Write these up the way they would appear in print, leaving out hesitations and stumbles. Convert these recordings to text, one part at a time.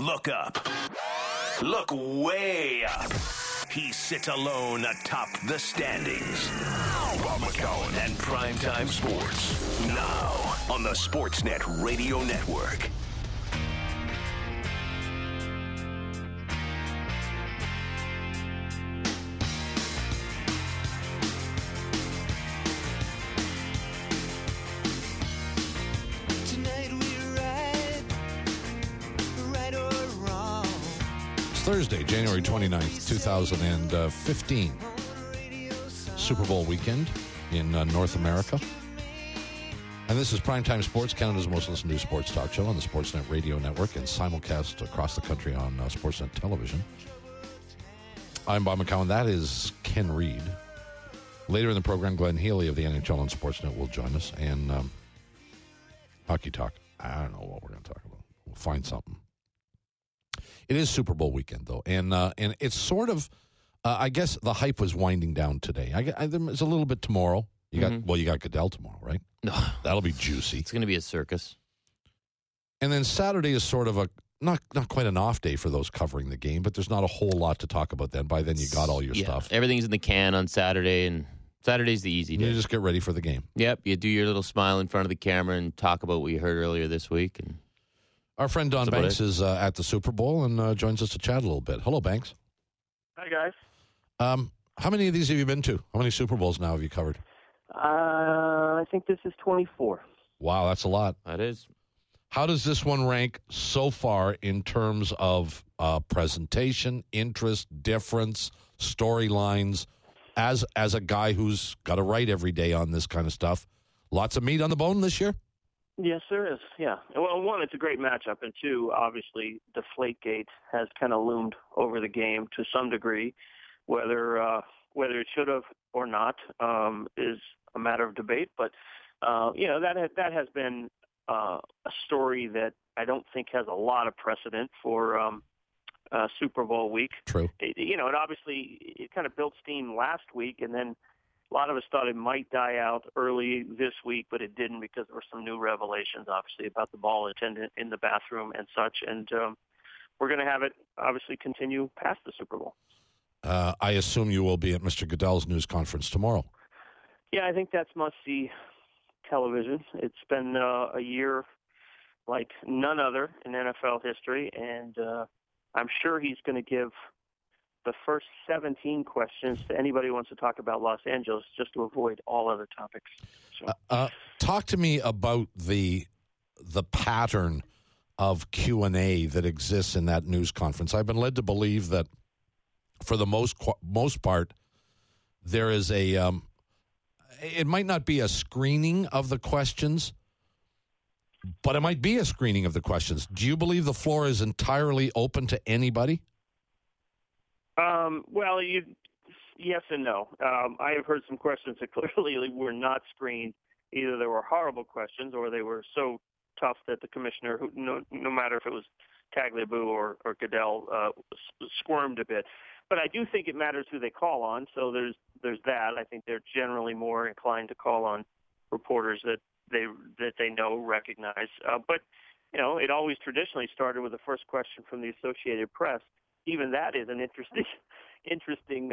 Look up. Look way up. He sits alone atop the standings. Bob McCown and Primetime Sports. Now on the Sportsnet Radio Network. Thursday, January 29th, 2015. Super Bowl weekend in North America. And this is Primetime Sports, Canada's most listened to sports talk show on the Sportsnet Radio Network and simulcast across the country on Sportsnet Television. I'm Bob McCown. That is Ken Reed. Later in the program, Glenn Healy of the NHL on Sportsnet will join us. And hockey talk. I don't know what we're going to talk about. We'll find something. It is Super Bowl weekend, though, and it's sort of, I guess the hype was winding down today. There's a little bit tomorrow. You got Goodell tomorrow, right? No, that'll be juicy. It's going to be a circus. And then Saturday is sort of a not quite an off day for those covering the game, but there's not a whole lot to talk about then. By then, you got all your stuff. Everything's in the can on Saturday, and Saturday's the easy day. You just get ready for the game. Yep, you do your little smile in front of the camera and talk about what you heard earlier this week, and our friend Don Banks is at the Super Bowl and joins us to chat a little bit. Hello, Banks. Hi, guys. How many of these have you been to? How many Super Bowls now have you covered? I think this is 24. Wow, that's a lot. That is. How does this one rank so far in terms of presentation, interest, difference, storylines? As a guy who's got to write every day on this kind of stuff, lots of meat on the bone this year? Yes, there is. Yeah. Well, one, it's a great matchup, and two, obviously, Deflategate has kind of loomed over the game to some degree. Whether it should have or not is a matter of debate. But that has been a story that I don't think has a lot of precedent for Super Bowl week. True. It obviously kind of built steam last week, and then a lot of us thought it might die out early this week, but it didn't because there were some new revelations, obviously, about the ball attendant in the bathroom and such. And we're going to have it, obviously, continue past the Super Bowl. I assume you will be at Mr. Goodell's news conference tomorrow. Yeah, I think that's must-see television. It's been a year like none other in NFL history, and I'm sure he's going to give the first 17 questions to anybody who wants to talk about Los Angeles, just to avoid all other topics. So. Talk to me about the pattern of Q&A that exists in that news conference. I've been led to believe that for the most part, there is it might not be a screening of the questions, but it might be a screening of the questions. Do you believe the floor is entirely open to anybody? Well, yes and no. I have heard some questions that clearly were not screened. Either they were horrible questions or they were so tough that the commissioner, no matter if it was Tagliabue or Goodell, squirmed a bit. But I do think it matters who they call on. So there's that. I think they're generally more inclined to call on reporters that they know, recognize. But it always traditionally started with the first question from the Associated Press. Even that is an interesting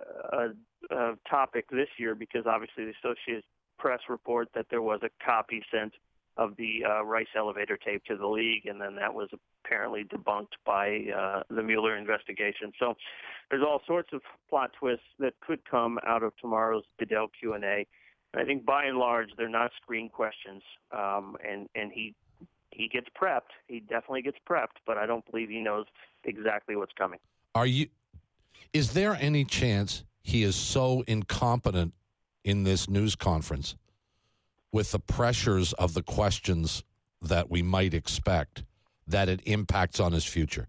topic this year because obviously the Associated Press report that there was a copy sent of the Rice elevator tape to the league, and then that was apparently debunked by the Mueller investigation. So there's all sorts of plot twists that could come out of tomorrow's Goodell Q&A. And I think by and large they're not screened questions, and he gets prepped. He definitely gets prepped, but I don't believe he knows exactly what's coming. Is there any chance he is so incompetent in this news conference with the pressures of the questions that we might expect that it impacts on his future?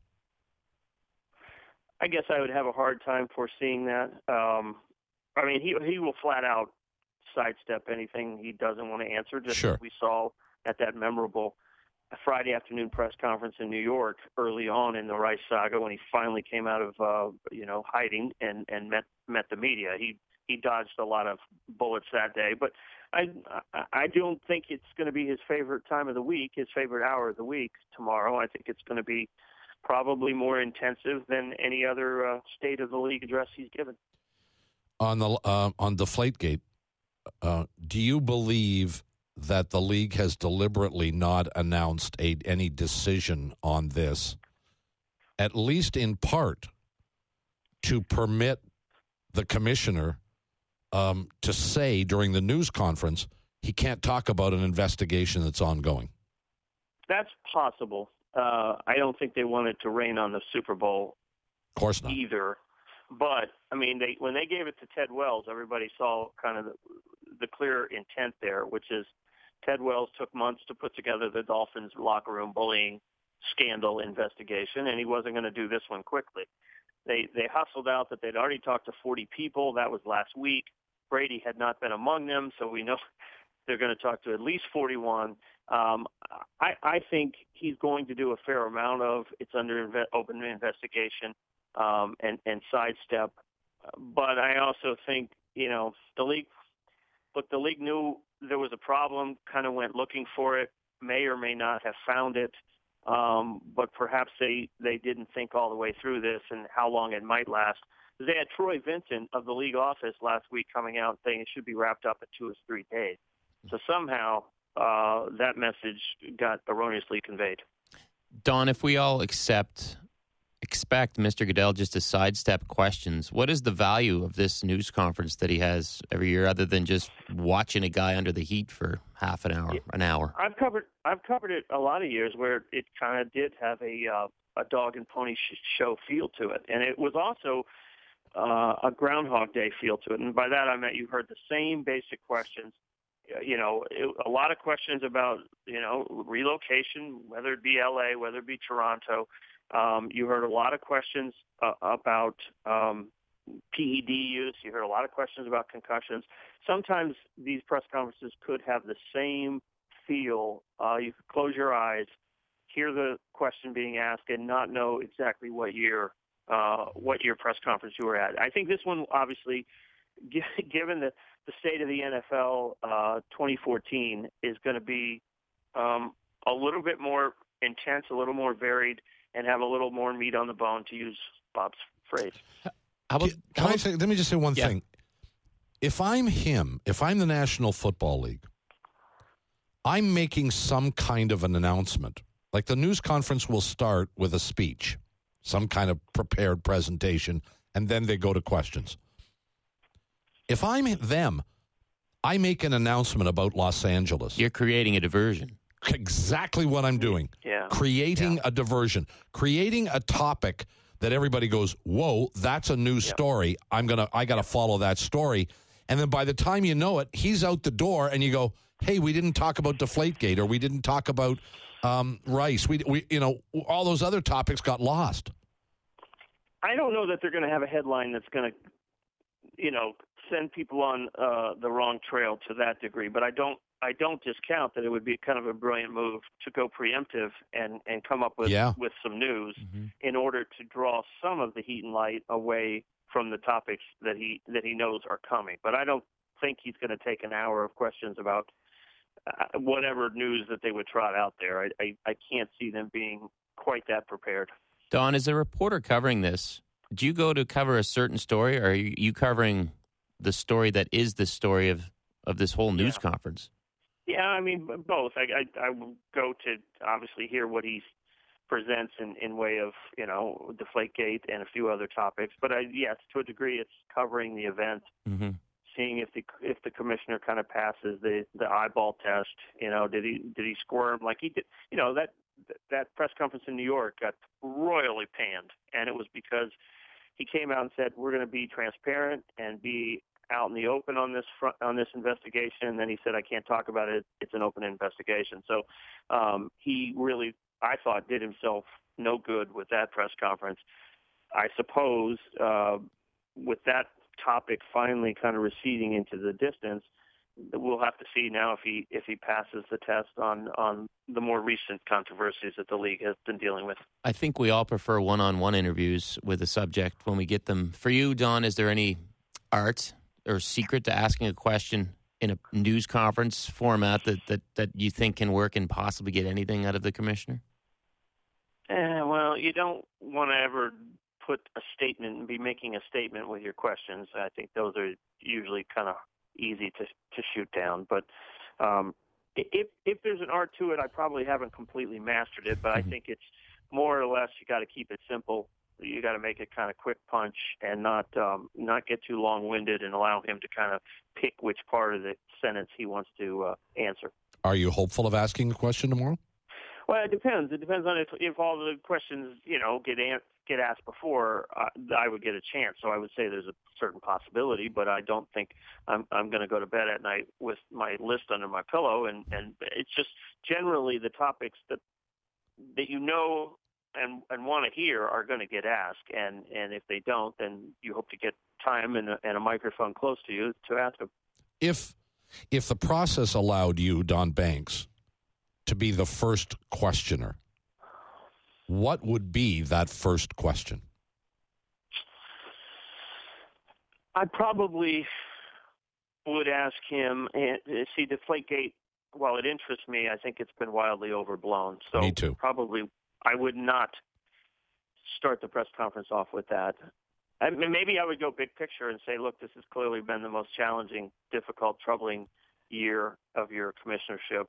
I guess I would have a hard time foreseeing that. I mean, he will flat out sidestep anything he doesn't want to answer, just sure. As we saw at that memorable Friday afternoon press conference in New York early on in the Rice saga when he finally came out of hiding and met the media. He dodged a lot of bullets that day, but I don't think it's going to be his favorite time of the week, his favorite hour of the week tomorrow. I think it's going to be probably more intensive than any other State of the League address he's given. On Deflategate, do you believe that the league has deliberately not announced any decision on this, at least in part, to permit the commissioner to say during the news conference he can't talk about an investigation that's ongoing? That's possible. I don't think they wanted to rain on the Super Bowl. Of course not. Either. But, I mean, when they gave it to Ted Wells, everybody saw kind of the clear intent there, which is Ted Wells took months to put together the Dolphins locker room bullying scandal investigation, and he wasn't going to do this one quickly. They hustled out that they'd already talked to 40 people. That was last week. Brady had not been among them, so we know they're going to talk to at least 41. I think he's going to do a fair amount of it's under open investigation and sidestep. But I also think, the league knew there was a problem, kind of went looking for it, may or may not have found it. But perhaps they didn't think all the way through this and how long it might last. They had Troy Vincent of the league office last week coming out saying it should be wrapped up in 2 or 3 days. So somehow that message got erroneously conveyed. Don, if we all expect Mr. Goodell just to sidestep questions, what is the value of this news conference that he has every year other than just watching a guy under the heat for half an hour? I've covered it a lot of years where it kind of did have a dog and pony show feel to it, and it was also a Groundhog Day feel to it. And by that I meant you heard the same basic questions. A lot of questions about relocation, whether it be L.A., whether it be Toronto. You heard a lot of questions about PED use. You heard a lot of questions about concussions. Sometimes these press conferences could have the same feel. You could close your eyes, hear the question being asked, and not know exactly what year press conference you were at. I think this one, obviously, given the state of the NFL 2014, is going to be a little bit more intense, a little more varied, and have a little more meat on the bone, to use Bob's phrase. Let me just say one thing. If I'm the National Football League, I'm making some kind of an announcement. Like the news conference will start with a speech, some kind of prepared presentation, and then they go to questions. If I'm them, I make an announcement about Los Angeles. You're creating a diversion. Exactly what I'm doing. Yeah. Creating a diversion. Creating a topic that everybody goes, whoa, that's a new story. I got to follow that story. And then by the time you know it, he's out the door and you go, hey, we didn't talk about Deflategate, or we didn't talk about Rice. We all those other topics got lost. I don't know that they're going to have a headline that's going to, send people on the wrong trail to that degree. But I don't discount that it would be kind of a brilliant move to go preemptive and come up with some news in order to draw some of the heat and light away from the topics that he knows are coming. But I don't think he's going to take an hour of questions about whatever news that they would trot out there. I can't see them being quite that prepared. Don, as a reporter covering this, do you go to cover a certain story, or are you covering the story that is the story of this whole news conference? Yeah, I mean, both. I will go to obviously hear what he presents in way of, Deflategate and a few other topics. But yes, to a degree, it's covering the event, seeing if the commissioner kind of passes the eyeball test. Did he squirm like he did? That press conference in New York got royally panned, and it was because he came out and said, we're going to be transparent and be out in the open on this investigation. And then he said, I can't talk about it. It's an open investigation. So he really, I thought, did himself no good with that press conference. I suppose with that topic finally kind of receding into the distance, we'll have to see now if he passes the test on the more recent controversies that the league has been dealing with. I think we all prefer one-on-one interviews with a subject when we get them. For you, Don, is there any art or secret to asking a question in a news conference format that you think can work and possibly get anything out of the commissioner? Well, you don't want to ever put a statement and be making a statement with your questions. I think those are usually kind of easy to shoot down. But if there's an art to it, I probably haven't completely mastered it. But I think it's more or less you got to keep it simple. You got to make it kind of quick punch and not get too long-winded and allow him to kind of pick which part of the sentence he wants to answer. Are you hopeful of asking a question tomorrow? Well, it depends. It depends on if all the questions get asked before I would get a chance. So I would say there's a certain possibility, but I don't think I'm going to go to bed at night with my list under my pillow. And it's just generally the topics that you know and want to hear are going to get asked. And if they don't, then you hope to get time and a microphone close to you to ask them. If the process allowed you, Don Banks, to be the first questioner, what would be that first question? I probably would ask him, see, Deflategate, while it interests me, I think it's been wildly overblown. So Me too. Probably I would not start the press conference off with that. Maybe I would go big picture and say, look, this has clearly been the most challenging, difficult, troubling year of your commissionership.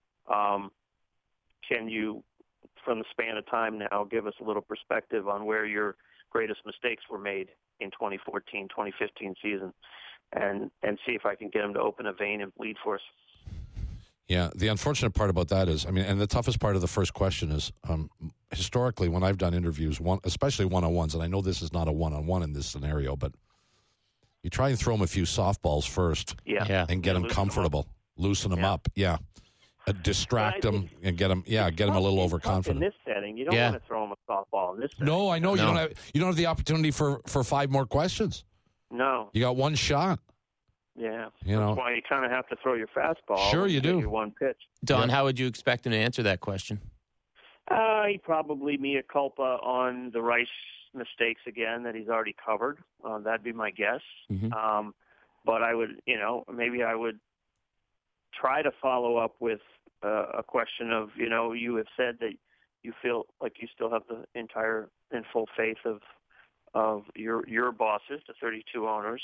Can you, from the span of time now, give us a little perspective on where your greatest mistakes were made in 2014, 2015 season, and see if I can get him to open a vein and bleed for us. Yeah, the unfortunate part about that is, and the toughest part of the first question is, historically, when I've done interviews, especially one-on-ones, and I know this is not a one-on-one in this scenario, but you try and throw them a few softballs first and get them comfortable, loosen them up, distract them and get them a little overconfident. In this setting, you don't want to throw them a softball in this setting. No, I know. You don't have the opportunity for 5 more questions. No. You got one shot. Yeah. That's why you kind of have to throw your fastball. Sure, you do. Your one pitch. Don, how would you expect him to answer that question? He'd probably mea culpa on the Rice mistakes again that he's already covered. That'd be my guess. Mm-hmm. But I would, maybe I would try to follow up with a question of, you have said that you feel like you still have the entire and full faith of your bosses, the 32 owners.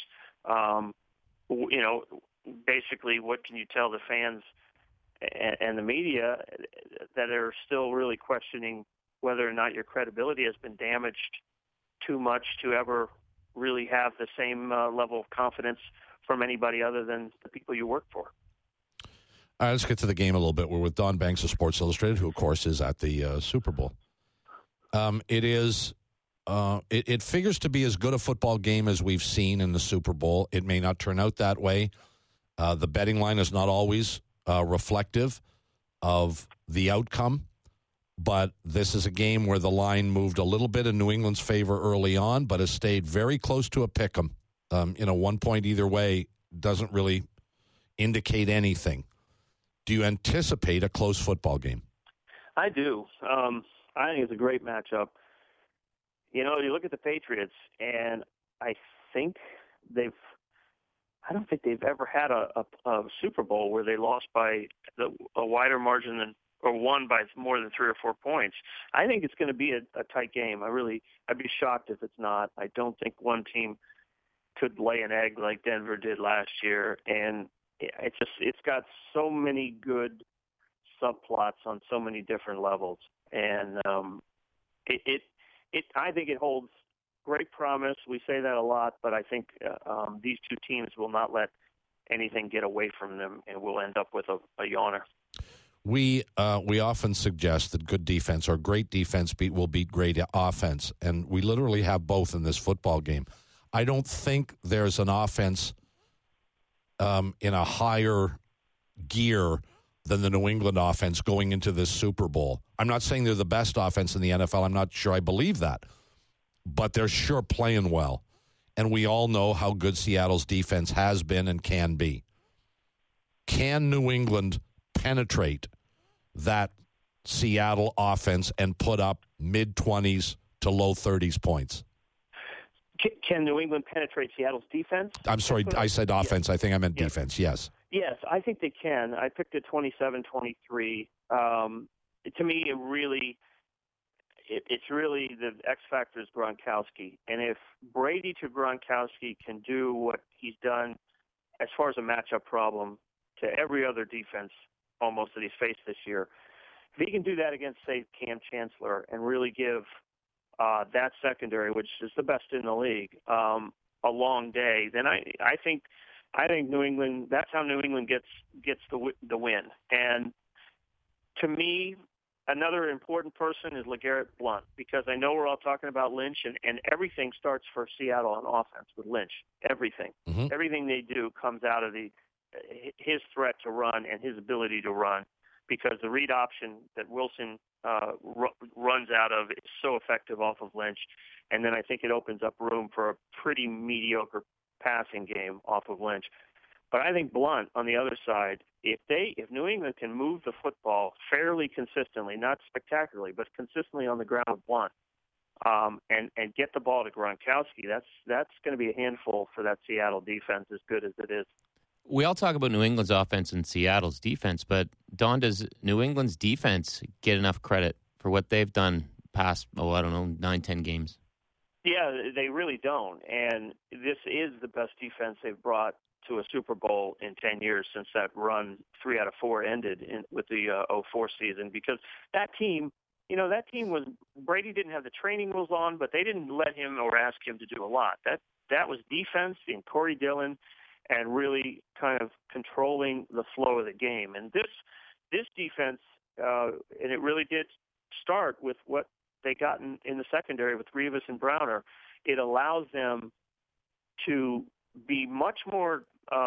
Basically, what can you tell the fans and the media that are still really questioning whether or not your credibility has been damaged too much to ever really have the same level of confidence from anybody other than the people you work for? All right, let's get to the game a little bit. We're with Don Banks of Sports Illustrated, who, of course, is at the Super Bowl. It figures to be as good a football game as we've seen in the Super Bowl. It may not turn out that way. The betting line is not always reflective of the outcome, but this is a game where the line moved a little bit in New England's favor early on, but has stayed very close to a pick 'em. 1 point either way doesn't really indicate anything. Do you anticipate a close football game? I do. I think it's a great matchup. You look at the Patriots, and I don't think they've ever had a Super Bowl where they lost by a wider margin or won by more than 3 or 4 points. I think it's going to be a tight game. I'd be shocked if it's not. I don't think one team could lay an egg like Denver did last year, and it's got so many good subplots on so many different levels, and I think it holds great promise. We say that a lot, but I think these two teams will not let anything get away from them, and we'll end up with a yawner. We often suggest that good defense or great defense will beat great offense, and we literally have both in this football game. I don't think there's an offense in a higher gear than the New England offense going into this Super Bowl. I'm not saying they're the best offense in the NFL. I'm not sure I believe that. But they're sure playing well. And we all know how good Seattle's defense has been and can be. Can New England penetrate that Seattle offense and put up mid-20s to low 30s points? Can New England penetrate Seattle's defense? I'm sorry, I said offense. Yes. I think I meant defense, yes. Yes, I think they can. I picked it 27-23. To me, it really, it's really the X factor is Gronkowski. And if Brady to Gronkowski can do what he's done as far as a matchup problem to every other defense almost that he's faced this year, if he can do that against, say, Cam Chancellor and really give that secondary, which is the best in the league, a long day, then I think New England. That's how New England gets the win. And to me, another important person is LeGarrette Blount, because I know we're all talking about Lynch, and everything starts for Seattle on offense with Lynch. Everything, everything they do comes out of his threat to run and his ability to run, because the read option that Wilson runs out of is so effective off of Lynch. And then I think it opens up room for a pretty mediocre passing game off of Lynch. But I think Blount on the other side, if New England can move the football fairly consistently, not spectacularly, but consistently on the ground with Blount, and get the ball to Gronkowski, that's going to be a handful for that Seattle defense, as good as it is. We all talk about New England's offense and Seattle's defense, but Don, does New England's defense get enough credit for what they've done past, 9-10 games? Yeah, they really don't. And this is the best defense they've brought to a Super Bowl in 10 years since that run 3 out of 4 ended with the 2004 season, because that team was, Brady didn't have the training rules on, but they didn't let him or ask him to do a lot. That was defense in Corey Dillon and really kind of controlling the flow of the game. And this defense, and it really did start with what they got in the secondary with Revis and Browner. It allows them to be much more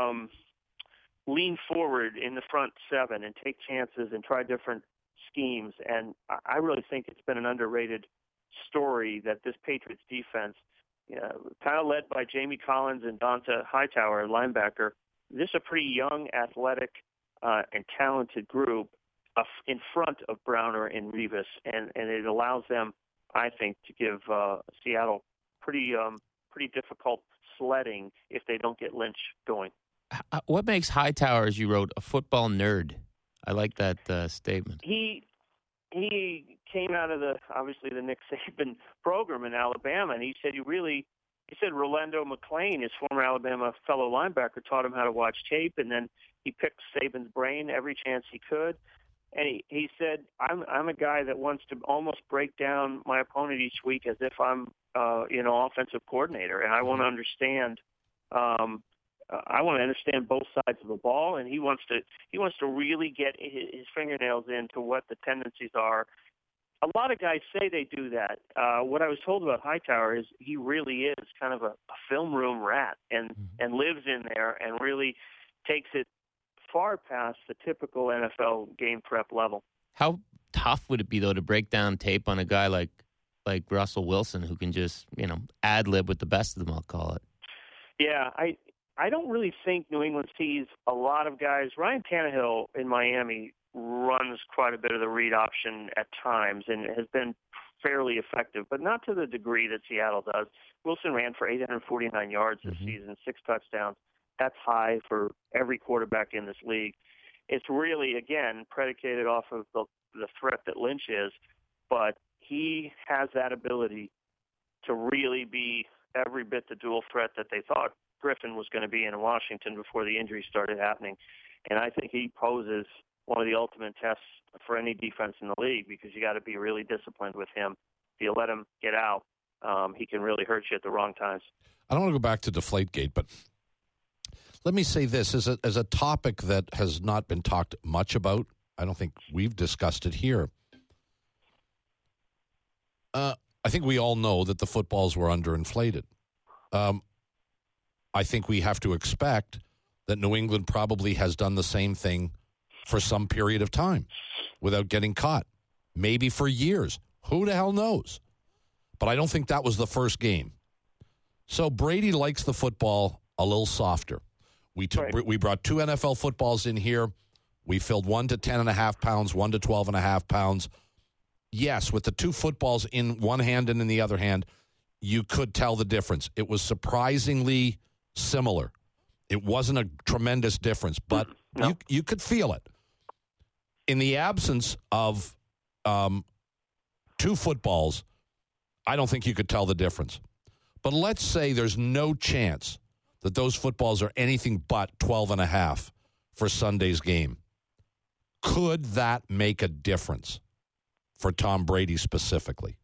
lean forward in the front seven and take chances and try different schemes. And I really think it's been an underrated story that this Patriots defense, kind of led by Jamie Collins and Donta Hightower, linebacker, this is a pretty young, athletic, and talented group in front of Browner and Revis, and it allows them, I think, to give Seattle pretty difficult sledding if they don't get Lynch going. What makes Hightower, as you wrote, a football nerd? I like that statement. He came out of obviously the Nick Saban program in Alabama, and he said Rolando McClain, his former Alabama fellow linebacker, taught him how to watch tape, and then he picked Saban's brain every chance he could. And he said, I'm a guy that wants to almost break down my opponent each week as if I'm offensive coordinator, and I want to understand. I want to understand both sides of the ball, and he wants to really get his fingernails into what the tendencies are. A lot of guys say they do that. What I was told about Hightower is he really is kind of a film room rat and lives in there and really takes it far past the typical NFL game prep level. How tough would it be, though, to break down tape on a guy like Russell Wilson, who can just, ad-lib with the best of them, I'll call it? Yeah, I don't really think New England sees a lot of guys. Ryan Tannehill in Miami runs quite a bit of the read option at times and has been fairly effective, but not to the degree that Seattle does. Wilson ran for 849 yards this season, 6 touchdowns. That's high for every quarterback in this league. It's really, again, predicated off of the threat that Lynch is, but he has that ability to really be every bit the dual threat that they thought Griffin was going to be in Washington before the injuries started happening. And I think he poses one of the ultimate tests for any defense in the league, because you got to be really disciplined with him. If you let him get out, he can really hurt you at the wrong times. I don't want to go back to Deflategate, but let me say this as a topic that has not been talked much about. I don't think we've discussed it here. I think we all know that the footballs were underinflated. I think we have to expect that New England probably has done the same thing for some period of time without getting caught, maybe for years. Who the hell knows? But I don't think that was the first game. So Brady likes the football a little softer. We brought 2 NFL footballs in here. We filled one to 10.5 pounds, one to 12.5 pounds. Yes, with the 2 footballs in one hand and in the other hand, you could tell the difference. It was surprisingly similar. It wasn't a tremendous difference, but you could feel it. In the absence of 2 two footballs, I don't think you could tell the difference. But let's say there's no chance that those footballs are anything but 12.5 for Sunday's game. Could that make a difference for Tom Brady specifically?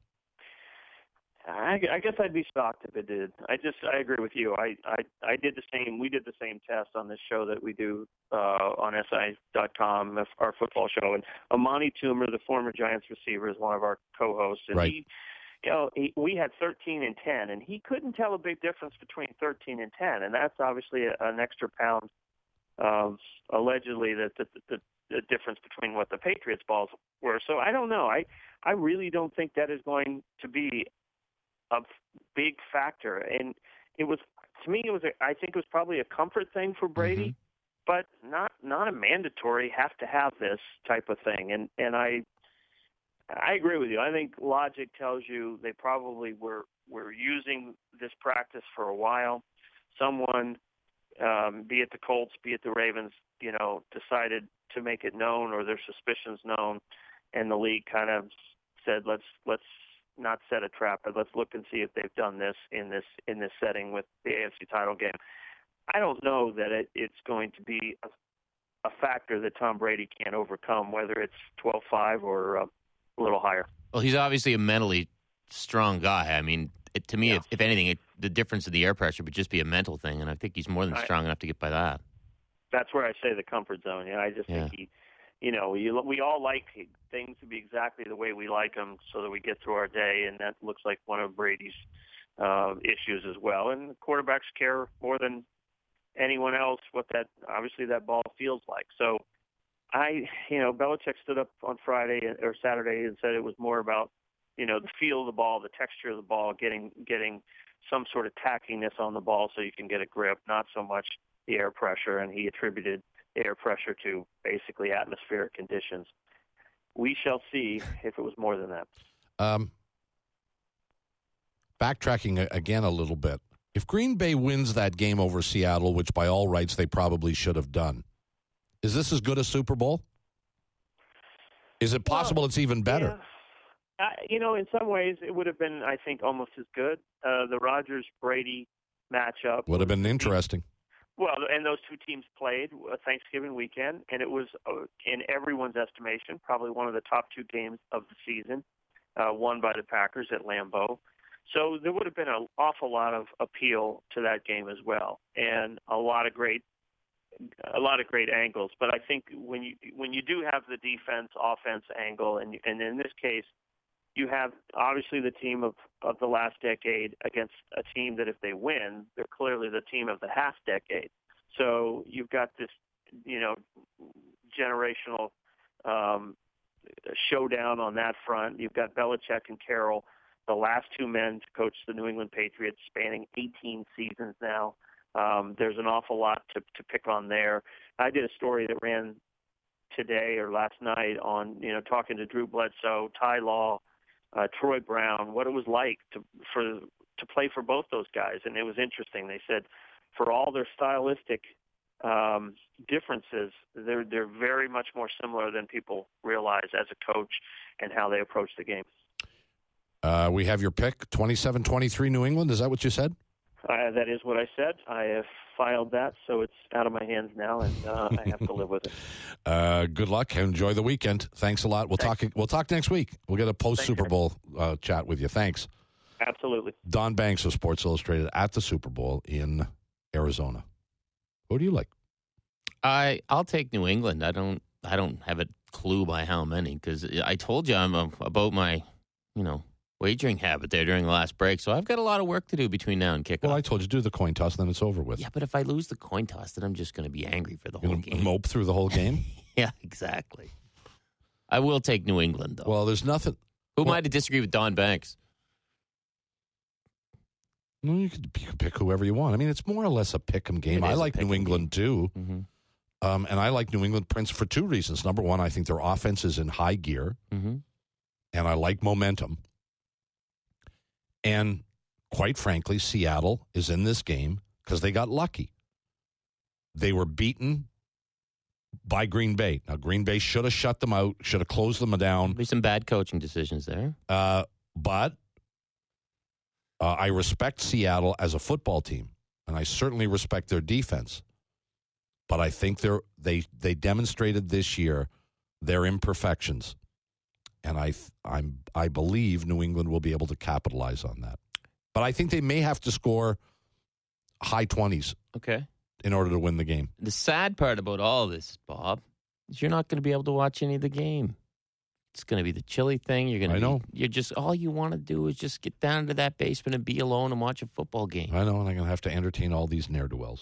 I guess I'd be shocked if it did. I agree with you. I did the same. We did the same test on this show that we do on SI.com, our football show. And Amani Toomer, the former Giants receiver, is one of our co-hosts. And right. we had 13 and 10, and he couldn't tell a big difference between 13 and 10. And that's obviously an extra pound, allegedly, that the difference between what the Patriots balls were. So I don't know. I really don't think that is going to be a big factor. And it was, to me, I think it was probably a comfort thing for Brady, but not a mandatory have to have this type of thing. And I agree with you. I think logic tells you they probably were using this practice for a while. Someone, be it the Colts, be it the Ravens, decided to make it known or their suspicions known, and the league kind of said, let's not set a trap, but let's look and see if they've done this in this setting with the AFC title game. I don't know that it's going to be a factor that Tom Brady can't overcome, whether it's 12-5 or a little higher. Well, he's obviously a mentally strong guy. I mean, to me, Yeah. if anything, the difference of the air pressure would just be a mental thing, and I think he's more than strong enough to get by that. That's where I say the comfort zone. I just think we all like things to be exactly the way we like them so that we get through our day, and that looks like one of Brady's issues as well. And quarterbacks care more than anyone else what obviously that ball feels like. So Belichick stood up on Friday or Saturday and said it was more about, the feel of the ball, the texture of the ball, getting some sort of tackiness on the ball so you can get a grip, not so much the air pressure, and he attributed air pressure to basically atmospheric conditions. We shall see if it was more than that. Backtracking again a little bit. If Green Bay wins that game over Seattle, which by all rights they probably should have done, is this as good a Super Bowl? Is it possible it's even better? Yeah. In some ways it would have been, I think, almost as good. The Rodgers-Brady matchup Would have been interesting. Well, and those two teams played Thanksgiving weekend, and it was, in everyone's estimation, probably one of the top two games of the season, won by the Packers at Lambeau. So there would have been an awful lot of appeal to that game as well, and a lot of great angles. But I think when you do have the defense-offense angle, and in this case, you have obviously the team of the last decade against a team that if they win, they're clearly the team of the half decade. So you've got this, generational showdown on that front. You've got Belichick and Carroll, the last two men to coach the New England Patriots, spanning 18 seasons now. There's an awful lot to pick on there. I did a story that ran today or last night on, talking to Drew Bledsoe, Ty Law, Troy Brown, what it was like to play for both those guys. And it was interesting. They said for all their stylistic differences, they're very much more similar than people realize as a coach and how they approach the game. We have your pick, 27-23 New England. Is that what you said? That is what I said. I have filed that, so it's out of my hands now, and I have to live with it. Good luck. Enjoy the weekend. Thanks a lot. We'll talk next week. We'll get a post-Super Bowl chat with you. Thanks. Absolutely. Don Banks of Sports Illustrated at the Super Bowl in Arizona. Who do you like? I'll take New England. I don't have a clue by how many, because I told you I'm about my, wagering habit there during the last break. So I've got a lot of work to do between now and kickoff. Well, I told you, do the coin toss, then it's over with. Yeah, but if I lose the coin toss, then I'm just going to be angry for the whole game. Mope through the whole game? Yeah, exactly. I will take New England, though. Well, there's nothing. Who am I to disagree with Don Banks? No, you could pick whoever you want. I mean, it's more or less a pick-em game. I like New England, too. Mm-hmm. And I like New England Prince for two reasons. Number one, I think their offense is in high gear, mm-hmm. and I like momentum. And quite frankly, Seattle is in this game because they got lucky. They were beaten by Green Bay. Now, Green Bay should have shut them out, should have closed them down. There's some bad coaching decisions there. But I respect Seattle as a football team, and I certainly respect their defense. But I think they demonstrated this year their imperfections, and I believe New England will be able to capitalize on that. But I think they may have to score high 20s. Okay. In order to win the game. The sad part about all this, Bob, is you're not going to be able to watch any of the game. It's going to be the chilly thing. You're just all you want to do is just get down to that basement and be alone and watch a football game. I know, and I'm going to have to entertain all these ne'er-do-wells.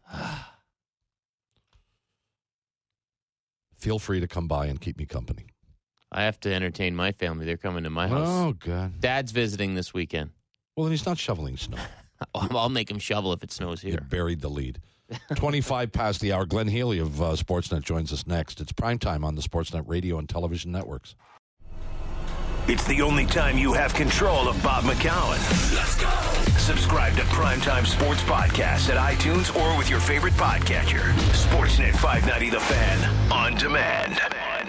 Feel free to come by and keep me company. I have to entertain my family. They're coming to my house. Oh, God. Dad's visiting this weekend. Well, then he's not shoveling snow. I'll make him shovel if it snows here. You buried the lead. 25 past the hour. Glenn Healy of Sportsnet joins us next. It's primetime on the Sportsnet radio and television networks. It's the only time you have control of Bob McCown. Let's go! Subscribe to Primetime Sports Podcasts at iTunes or with your favorite podcatcher. Sportsnet 590 The Fan. On demand.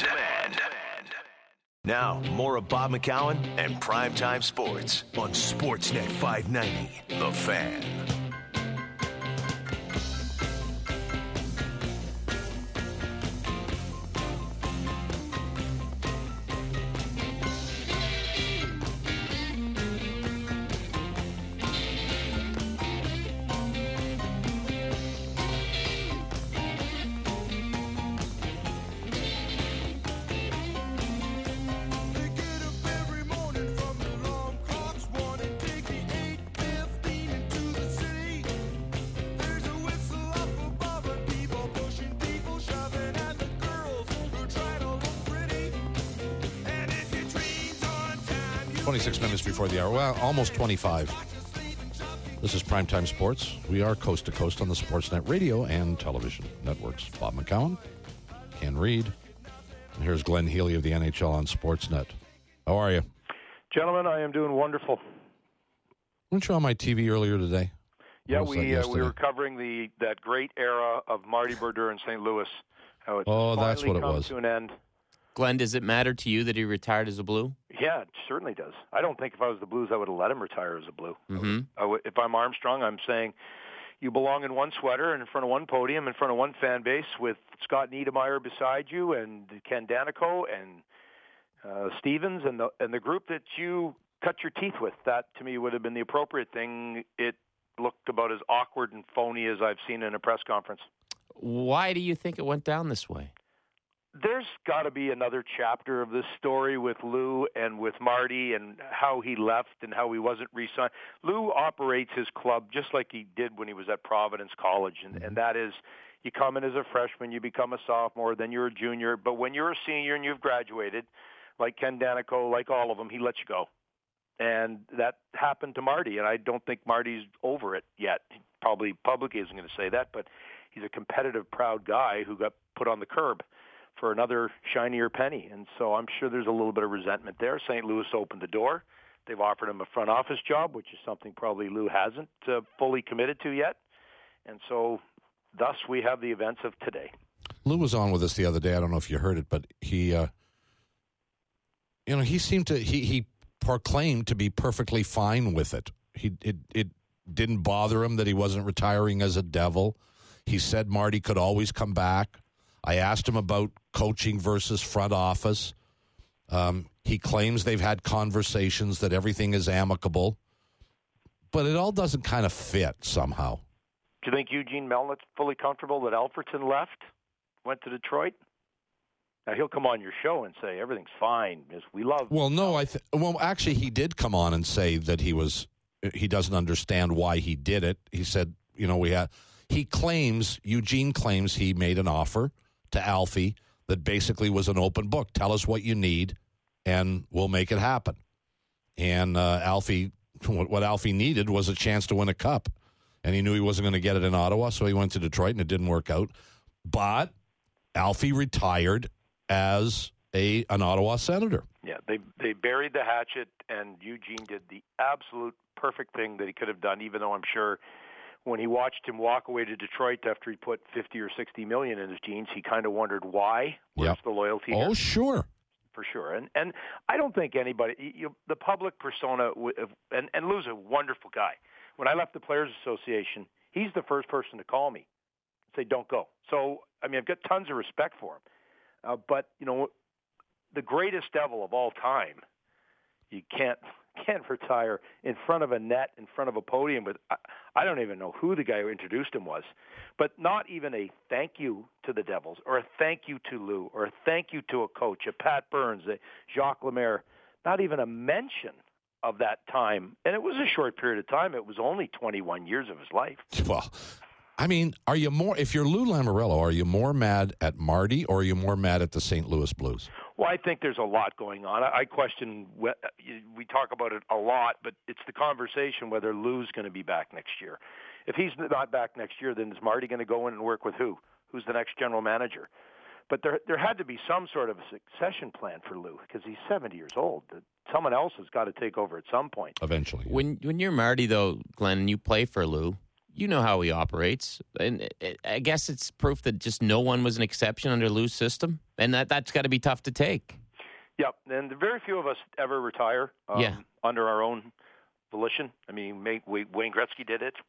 Now, more of Bob McCown and Primetime Sports on Sportsnet 590 The Fan. Minutes before the hour. Well, almost 25. This is Primetime Sports. We are coast to coast on the Sportsnet radio and television networks. Bob McCown, Ken Reed, and here's Glenn Healy of the NHL on Sportsnet. How are you? Gentlemen, I am doing wonderful. Weren't you on my TV earlier today? Yeah, we were covering that great era of Marty Brodeur in St. Louis. How it's that's what it was. To an end. Glenn, does it matter to you that he retired as a Blue? Yeah, it certainly does. I don't think if I was the Blues, I would have let him retire as a Blue. Mm-hmm. If I'm Armstrong, I'm saying you belong in one sweater and in front of one podium, in front of one fan base with Scott Niedermayer beside you and Ken Danico and Stevens and the group that you cut your teeth with. That, to me, would have been the appropriate thing. It looked about as awkward and phony as I've seen in a press conference. Why do you think it went down this way? There's got to be another chapter of this story with Lou and with Marty and how he left and how he wasn't re-signed. Lou operates his club just like he did when he was at Providence College, and that is you come in as a freshman, you become a sophomore, then you're a junior. But when you're a senior and you've graduated, like Ken Danico, like all of them, he lets you go. And that happened to Marty, and I don't think Marty's over it yet. He probably publicly isn't going to say that, but he's a competitive, proud guy who got put on the curb for another shinier penny. And so I'm sure there's a little bit of resentment there. St. Louis opened the door. They've offered him a front office job, which is something probably Lou hasn't fully committed to yet. And so thus we have the events of today. Lou was on with us the other day. I don't know if you heard it, but he seemed to, he proclaimed to be perfectly fine with it. It didn't bother him that he wasn't retiring as a Devil. He said Marty could always come back. I asked him about coaching versus front office. He claims they've had conversations, that everything is amicable. But it all doesn't kind of fit somehow. Do you think Eugene Melnick's fully comfortable that Alfredson left, went to Detroit? Now, he'll come on your show and say everything's fine. We love. Well, no, actually, he did come on and say that he doesn't understand why he did it. He said, Eugene claims he made an offer to Alfie that basically was an open book. Tell us what you need, and we'll make it happen. And what Alfie needed was a chance to win a cup, and he knew he wasn't going to get it in Ottawa, so he went to Detroit, and it didn't work out. But Alfie retired as an Ottawa Senator. Yeah, they buried the hatchet, and Eugene did the absolute perfect thing that he could have done, even though I'm sure when he watched him walk away to Detroit after he put 50 or 60 million in his jeans, he kind of wondered why. Where's the loyalty? Oh, here? sure. For sure. And I don't think anybody, the public persona, and Lou's a wonderful guy. When I left the Players Association, he's the first person to call me and say, don't go. So, I mean, I've got tons of respect for him. But, the greatest Devil of all time, you can't retire in front of a net, in front of a podium with, I don't even know who the guy who introduced him was, but not even a thank you to the Devils or a thank you to Lou or a thank you to a coach, a Pat Burns, a Jacques Lemaire, not even a mention of that time. And it was a short period of time. It was only 21 years of his life. Well, I mean, are you more, if you're Lou Lamoriello, are you more mad at Marty or are you more mad at the St. Louis Blues? Well, I think there's a lot going on. I question, we talk about it a lot, but it's the conversation whether Lou's going to be back next year. If he's not back next year, then is Marty going to go in and work with who? Who's the next general manager? But there had to be some sort of a succession plan for Lou because he's 70 years old. Someone else has got to take over at some point. Eventually. Yeah. When you're Marty, though, Glenn, and you play for Lou, you know how he operates. And I guess it's proof that just no one was an exception under Lou's system. And that's got to be tough to take. Yep. And very few of us ever retire under our own volition. I mean, Wayne Gretzky did it.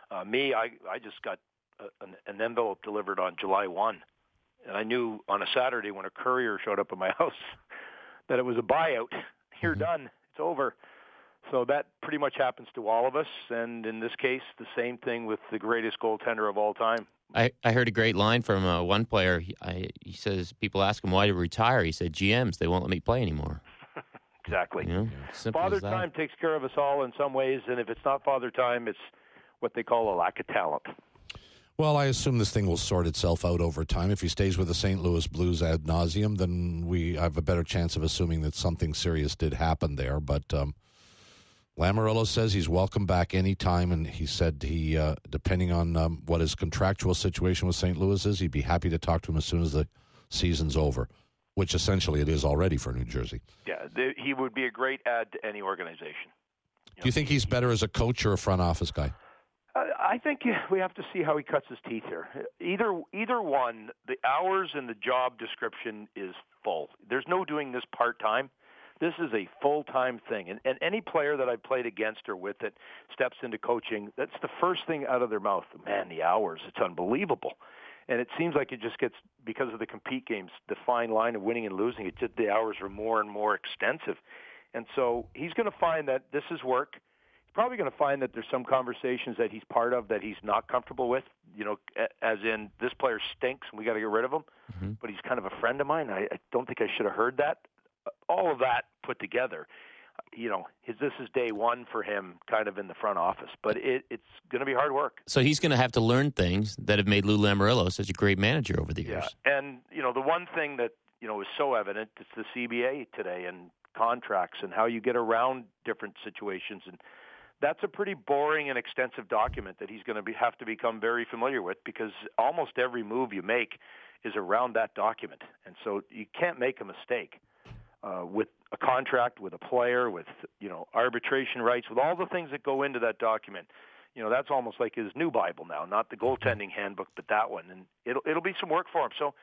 I just got an envelope delivered on July 1. And I knew on a Saturday when a courier showed up at my house that it was a buyout. You're done. It's over. So that pretty much happens to all of us, and in this case, the same thing with the greatest goaltender of all time. I heard a great line from one player. He says, people ask him why to retire. He said, GMs, they won't let me play anymore. Exactly. Father time takes care of us all in some ways, and if it's not Father Time, it's what they call a lack of talent. Well, I assume this thing will sort itself out over time. If he stays with the St. Louis Blues ad nauseum, then we have a better chance of assuming that something serious did happen there, but Lamoriello says he's welcome back anytime, and he said he, depending on what his contractual situation with St. Louis is, he'd be happy to talk to him as soon as the season's over, which essentially it is already for New Jersey. Yeah, he would be a great add to any organization. Do you think he's better as a coach or a front office guy? I think we have to see how he cuts his teeth here. Either one, the hours and the job description is full. There's no doing this part-time. This is a full-time thing. And any player that I've played against or with that steps into coaching, that's the first thing out of their mouth. Man, the hours, it's unbelievable. And it seems like it just gets, because of the compete games, the fine line of winning and losing, the hours are more and more extensive. And so he's going to find that this is work. He's probably going to find that there's some conversations that he's part of that he's not comfortable with, as in this player stinks and we got to get rid of him. Mm-hmm. But he's kind of a friend of mine. I don't think I should have heard that. All of that put together, this is day one for him kind of in the front office. But it's going to be hard work. So he's going to have to learn things that have made Lou Lamoriello such a great manager over the years. Yeah. And, the one thing that, is so evident is the CBA today and contracts and how you get around different situations. And that's a pretty boring and extensive document that he's going to have to become very familiar with because almost every move you make is around that document. And so you can't make a mistake. With a contract, with a player, with, arbitration rights, with all the things that go into that document. That's almost like his new Bible now, not the goaltending handbook, but that one. And it'll be some work for him. So,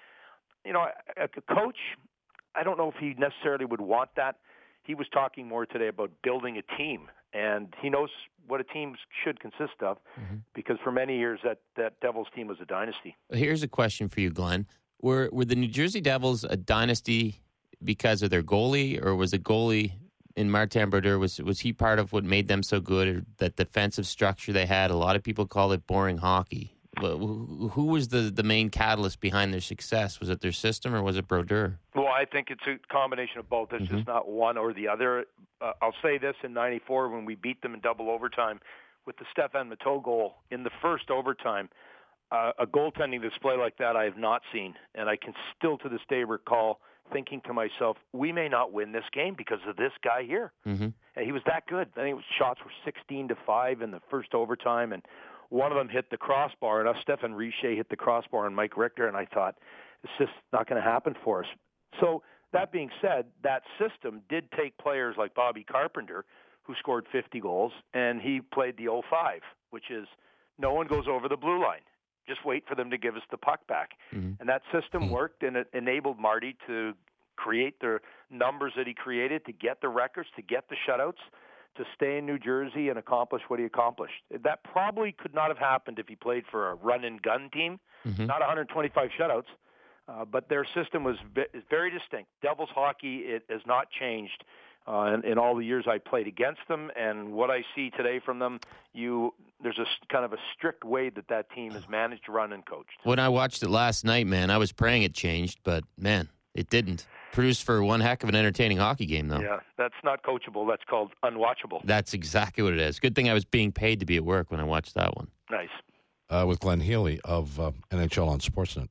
a coach, I don't know if he necessarily would want that. He was talking more today about building a team, and he knows what a team should consist of because for many years that Devils team was a dynasty. Here's a question for you, Glenn. Were the New Jersey Devils a dynasty because of their goalie, or was a goalie in Martin Brodeur, was he part of what made them so good, or that defensive structure they had? A lot of people call it boring hockey. Who was the main catalyst behind their success? Was it their system, or was it Brodeur? Well, I think it's a combination of both. It's just not one or the other. I'll say this, in 94 when we beat them in double overtime with the Stefan Matteau goal in the first overtime, a goaltending display like that I have not seen, and I can still to this day recall thinking to myself, we may not win this game because of this guy here. Mm-hmm. And he was that good. I think shots were 16-5 in the first overtime, and one of them hit the crossbar, and Stefan Richer hit the crossbar on Mike Richter, and I thought, it's just not going to happen for us. So that being said, that system did take players like Bobby Carpenter, who scored 50 goals, and he played the 05, which is no one goes over the blue line. Just wait for them to give us the puck back. Mm-hmm. And that system worked, and it enabled Marty to create the numbers that he created, to get the records, to get the shutouts, to stay in New Jersey and accomplish what he accomplished. That probably could not have happened if he played for a run-and-gun team, not 125 shutouts. But their system is very distinct. Devils hockey, it has not changed in all the years I played against them. And what I see today from them, there's a kind of a strict way that team is managed, run, and coached. When I watched it last night, man, I was praying it changed, but, man, it didn't. Produced for one heck of an entertaining hockey game, though. Yeah, that's not coachable. That's called unwatchable. That's exactly what it is. Good thing I was being paid to be at work when I watched that one. Nice. With Glenn Healy of NHL on Sportsnet.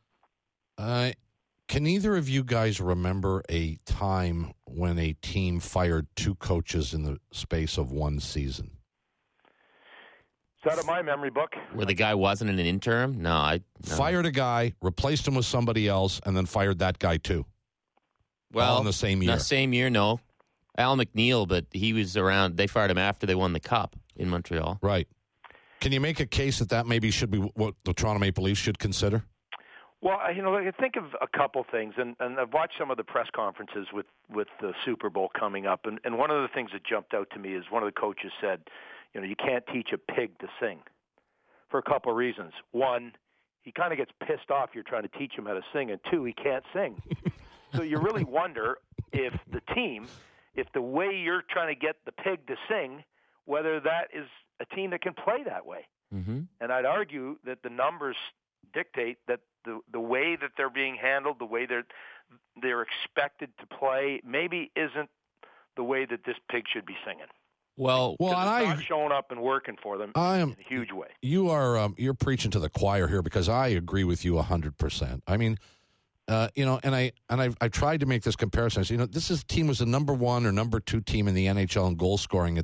Can either of you guys remember a time when a team fired two coaches in the space of one season? It's out of my memory book. Where the guy wasn't in an interim? No. Fired a guy, replaced him with somebody else, and then fired that guy too. Well, all in the same year. The same year, no. Al McNeil, but he was around. They fired him after they won the Cup in Montreal. Right. Can you make a case that maybe should be what the Toronto Maple Leafs should consider? Well, I think of a couple things, and I've watched some of the press conferences with the Super Bowl coming up, and one of the things that jumped out to me is one of the coaches said, you can't teach a pig to sing for a couple of reasons. One, he kind of gets pissed off you're trying to teach him how to sing, and two, he can't sing. So you really wonder if the way you're trying to get the pig to sing, whether that is a team that can play that way. Mm-hmm. And I'd argue that the numbers dictate that the way that they're being handled, the way they're expected to play, maybe isn't the way that this pig should be singing. Well, and it's not showing up and working for them in a huge way. You're preaching to the choir here because I agree with you 100%. I mean, I've tried to make this comparison. This team was the number one or number two team in the NHL in goal scoring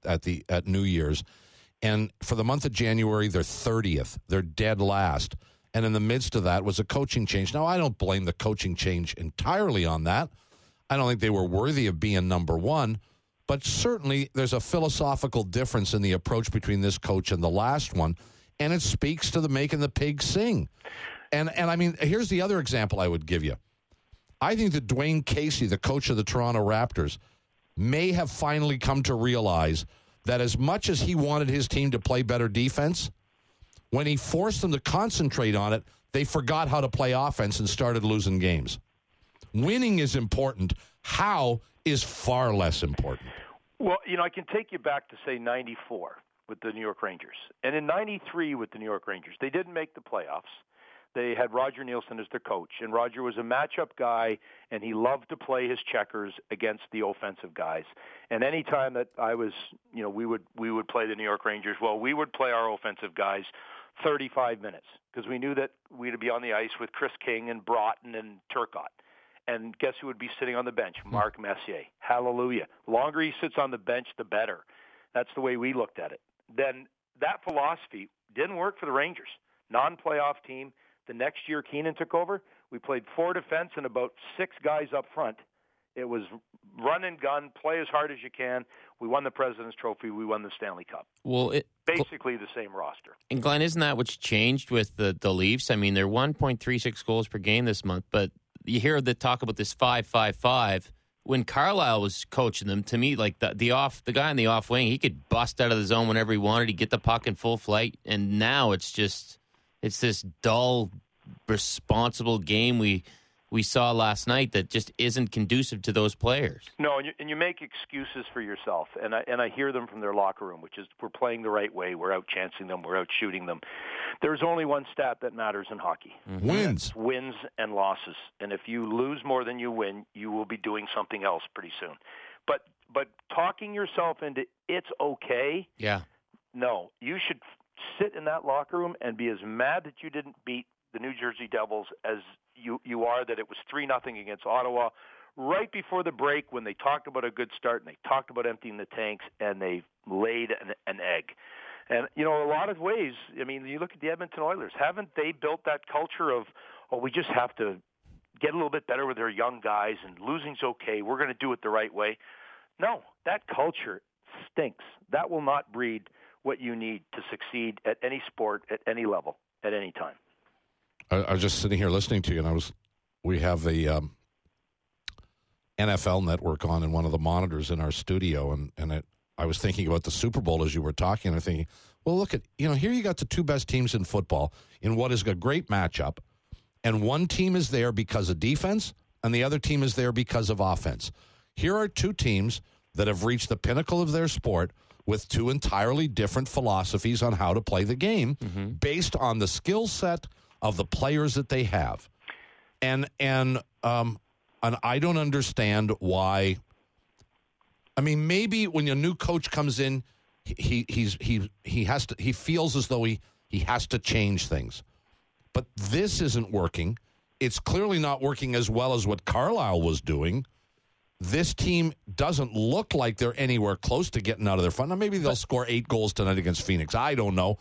at New Year's, and for the month of January they're 30th. They're dead last, and in the midst of that was a coaching change. Now I don't blame the coaching change entirely on that. I don't think they were worthy of being number one. But certainly there's a philosophical difference in the approach between this coach and the last one, and it speaks to the making the pig sing. And I mean, here's the other example I would give you. I think that Dwayne Casey, the coach of the Toronto Raptors, may have finally come to realize that as much as he wanted his team to play better defense, when he forced them to concentrate on it, they forgot how to play offense and started losing games. Winning is important. How is far less important. Well, I can take you back to, say, 94 with the New York Rangers. And in 93 with the New York Rangers, they didn't make the playoffs. They had Roger Nielsen as their coach, and Roger was a matchup guy, and he loved to play his checkers against the offensive guys. And any time that I was, we would play the New York Rangers, well, we would play our offensive guys 35 minutes because we knew that we'd be on the ice with Chris King and Broughton and Turcotte. And guess who would be sitting on the bench? Mark Messier. Hallelujah. The longer he sits on the bench, the better. That's the way we looked at it. Then that philosophy didn't work for the Rangers. Non-playoff team. The next year Keenan took over. We played 4 defense and about 6 guys up front. It was run and gun, play as hard as you can. We won the President's Trophy. We won the Stanley Cup. Well, basically the same roster. And Glenn, isn't that what's changed with the Leafs? I mean, they're 1.36 goals per game this month, but you hear the talk about this 5-5-5. When Carlisle was coaching them, to me, like the guy on the off wing, he could bust out of the zone whenever he wanted. He'd get the puck in full flight, and now it's this dull, responsible game we saw last night that just isn't conducive to those players. No, and you make excuses for yourself, and I hear them from their locker room, which is we're playing the right way, we're out-chancing them, we're out-shooting them. There's only one stat that matters in hockey. Mm-hmm. Wins. Wins and losses. And if you lose more than you win, you will be doing something else pretty soon. But talking yourself into it's okay, yeah. No, you should sit in that locker room and be as mad that you didn't beat the New Jersey Devils as you are that it was 3-0 against Ottawa right before the break when they talked about a good start and they talked about emptying the tanks and they laid an egg. And, a lot of ways, I mean, you look at the Edmonton Oilers, haven't they built that culture of, we just have to get a little bit better with our young guys and losing's okay, we're going to do it the right way? No, that culture stinks. That will not breed what you need to succeed at any sport, at any level, at any time. I was just sitting here listening to you, and we have the NFL Network on in one of the monitors in our studio, and I was thinking about the Super Bowl as you were talking, and I'm thinking, well, look at, here you got the two best teams in football in what is a great matchup, and one team is there because of defense, and the other team is there because of offense. Here are two teams that have reached the pinnacle of their sport with two entirely different philosophies on how to play the game based on the skill set of the players that they have. And I don't understand why. I mean, maybe when a new coach comes in, he feels as though he has to change things. But this isn't working. It's clearly not working as well as what Carlisle was doing. This team doesn't look like they're anywhere close to getting out of their fun. Now, maybe they'll score 8 goals tonight against Phoenix. I don't know.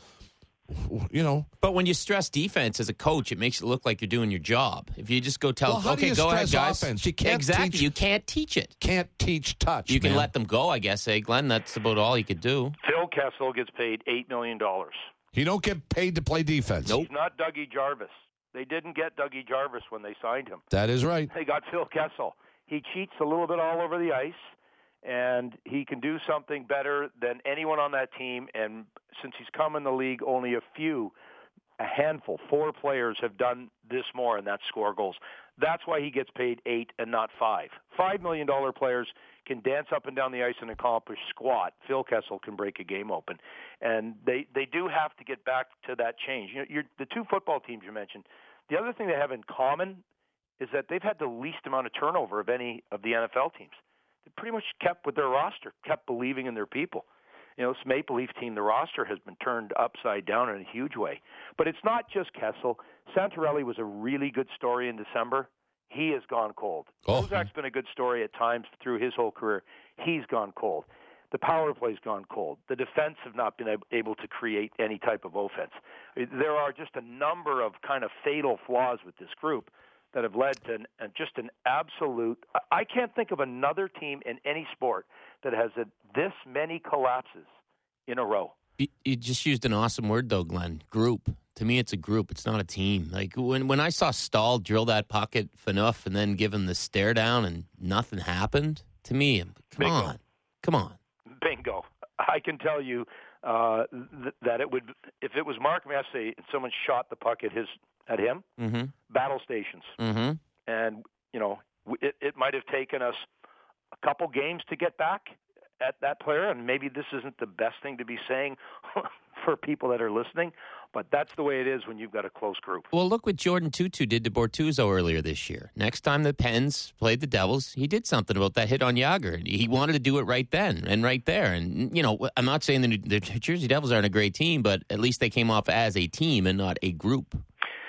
But when you stress defense as a coach, it makes it look like you're doing your job. If you just go tell, okay, go ahead, guys. Offense? You can't you can't teach it. Can't teach touch. You can let them go, I guess, Glenn? That's about all you could do. Phil Kessel gets paid $8 million. He don't get paid to play defense. Nope. He's not Dougie Jarvis. They didn't get Dougie Jarvis when they signed him. That is right. They got Phil Kessel. He cheats a little bit all over the ice, and he can do something better than anyone on that team. And since he's come in the league, only a handful, 4 players have done this more, and that's score goals. That's why he gets paid 8 and not 5. $5 million players can dance up and down the ice and accomplish squat. Phil Kessel can break a game open. And they do have to get back to that change. The two football teams you mentioned, the other thing they have in common is that they've had the least amount of turnover of any of the NFL teams. They pretty much kept with their roster, kept believing in their people. This Maple Leaf team, the roster has been turned upside down in a huge way. But it's not just Kessel. Santorelli was a really good story in December. He has gone cold. Kozak's been a good story at times through his whole career. He's gone cold. The power play's gone cold. The defense have not been able to create any type of offense. There are just a number of kind of fatal flaws with this group that have led to just an absolute – I can't think of another team in any sport that has this many collapses in a row. You just used an awesome word, though, Glenn. Group. To me, it's a group. It's not a team. Like, when I saw Stahl drill that puck at Phaneuf and then give him the stare down and nothing happened, to me, come on. Bingo. I can tell you that it would – if it was Mark Messier and someone shot the puck at him, battle stations. And, it might have taken us a couple games to get back at that player, and maybe this isn't the best thing to be saying for people that are listening, but that's the way it is when you've got a close group. Well, look what Jordan Tutu did to Bortuzzo earlier this year. Next time the Pens played the Devils, he did something about that hit on Jágr. He wanted to do it right then and right there. And, I'm not saying the Jersey Devils aren't a great team, but at least they came off as a team and not a group.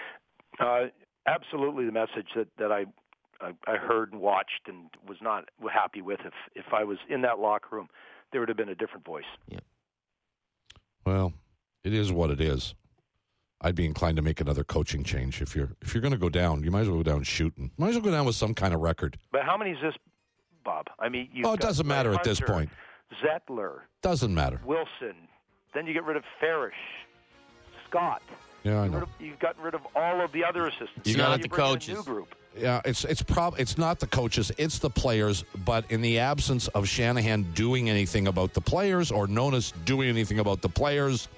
Absolutely the message that I heard and watched and was not happy with. If I was in that locker room, there would have been a different voice. Yeah. Well, it is what it is. I'd be inclined to make another coaching change. If you're going to go down, you might as well go down shooting. Might as well go down with some kind of record. But how many is this, Bob? I mean, it doesn't matter at this point. Zettler. Doesn't matter. Wilson. Then you get rid of Farish. Scott. Yeah, I know. You've gotten rid of all of the other assistants. It's not the coaches. New group. Yeah, it's not the coaches, it's the players. But in the absence of Shanahan doing anything about the players or Nonis doing anything about the players,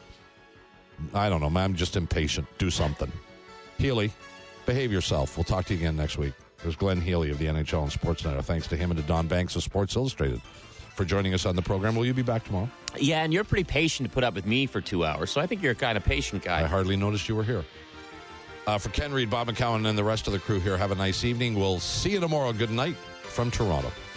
I don't know, man. I'm just impatient. Do something. Healy, behave yourself. We'll talk to you again next week. There's Glenn Healy of the NHL and Sportsnet. Thanks to him and to Don Banks of Sports Illustrated for joining us on the program. Will you be back tomorrow? Yeah, and you're pretty patient to put up with me for 2 hours, so I think you're a kind of patient guy. I hardly noticed you were here. For Ken Reed, Bob McCown, and the rest of the crew here, have a nice evening. We'll see you tomorrow. Good night from Toronto.